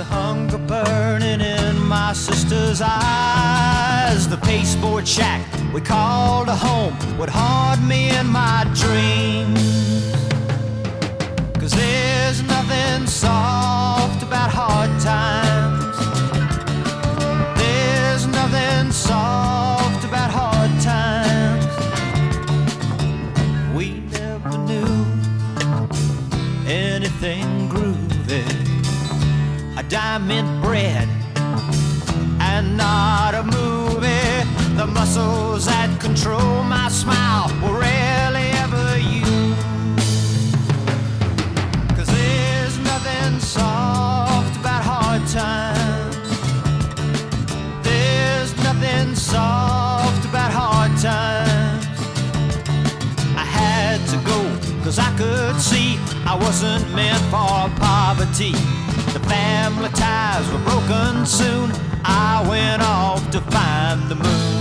the hunger burning in my sister's eyes. The pasteboard shack we called a home would haunt me in my dreams. 'Cause there's nothing soft about hard times. There's nothing soft about hard times. We never knew anything groovy, a diamond bread and not a movie. The muscles that control my smile were rarely ever used. 'Cause there's nothing soft about hard times. There's nothing soft about hard times. I had to go 'cause I could see I wasn't meant for poverty. The family ties were broken soon. I went off to find the moon.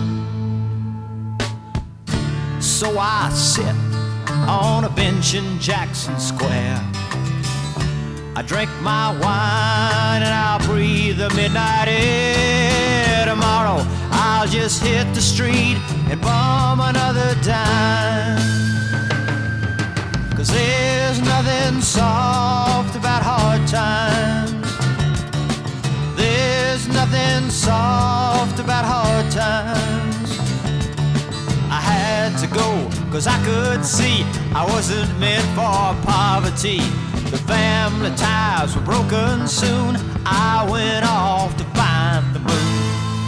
So I sit on a bench in Jackson Square. I drink my wine and I'll breathe the midnight air. Tomorrow I'll just hit the street and bum another dime. 'Cause there's nothing soft about hard times. There's nothing soft about hard times. I had to go 'cause I could see I wasn't meant for poverty. The family ties were broken soon. I went off to find the moon.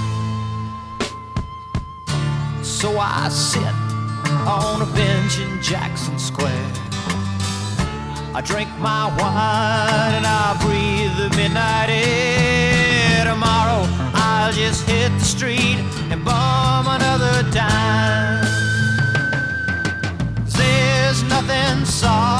So I sit on a bench in Jackson Square. I drink my wine and I breathe the midnight air. Tomorrow I'll just hit the street and bum another dime. 'Cause there's nothing soft